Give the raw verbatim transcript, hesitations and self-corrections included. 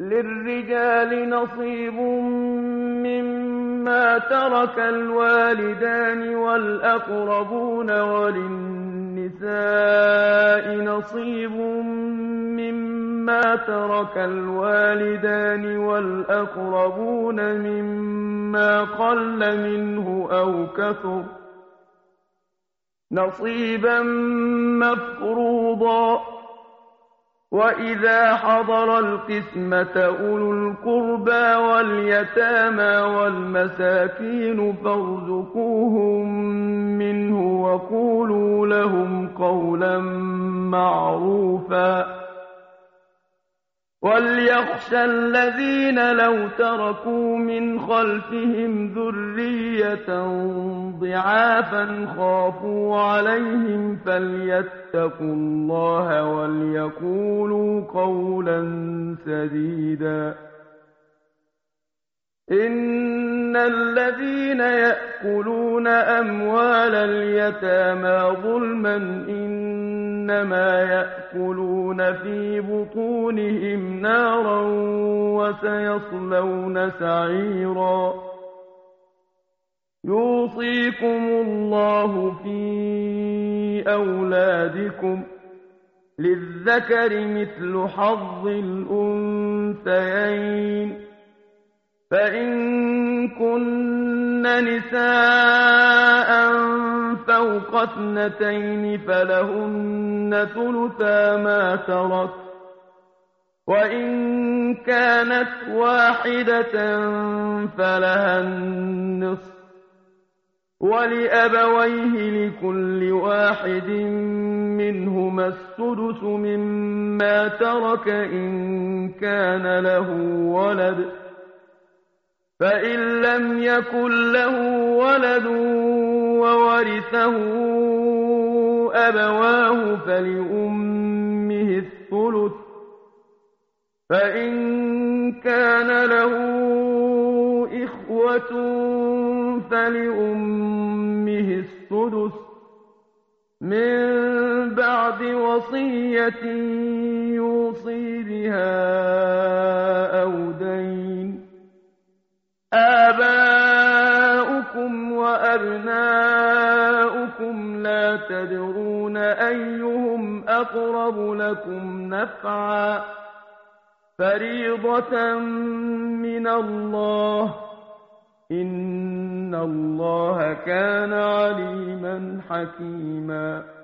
للرجال نصيب مما ترك الوالدان والأقربون وللنساء نصيب مما ترك الوالدان والأقربون مما قل منه أو كثر نصيبا مفروضا. وإذا حضر القسمة أولو القربى واليتامى والمساكين فارزقوهم منه وقولوا لهم قولا معروفا. وليخشى الذين لو تركوا من خلفهم ذرية ضعافا خافوا عليهم فليتقوا الله وليقولوا قولا سديدا. إن الذين يأكلون أموال اليتامى ظلما إنما يأكلون في بطونهم نارا وسيصلون سعيرا. يوصيكم الله في أولادكم للذكر مثل حظ الأنثيين. فإن كن نساء فوق اثنتين فلهن ثلثا ما ترك، وإن كانت واحدة فلها النصف، ولأبويه لكل واحد منهما السدس مما ترك إن كان له ولد، فإن لم يكن له ولد وورثه أبواه فلأمه الثلث، فإن كان له إخوة فلأمه السدس من بعد وصية يوصي بها أو دين. آباؤكم وأبناؤكم لا تدرون أيهم أقرب لكم نفعا، فريضة من الله، إن الله كان عليما حكيما.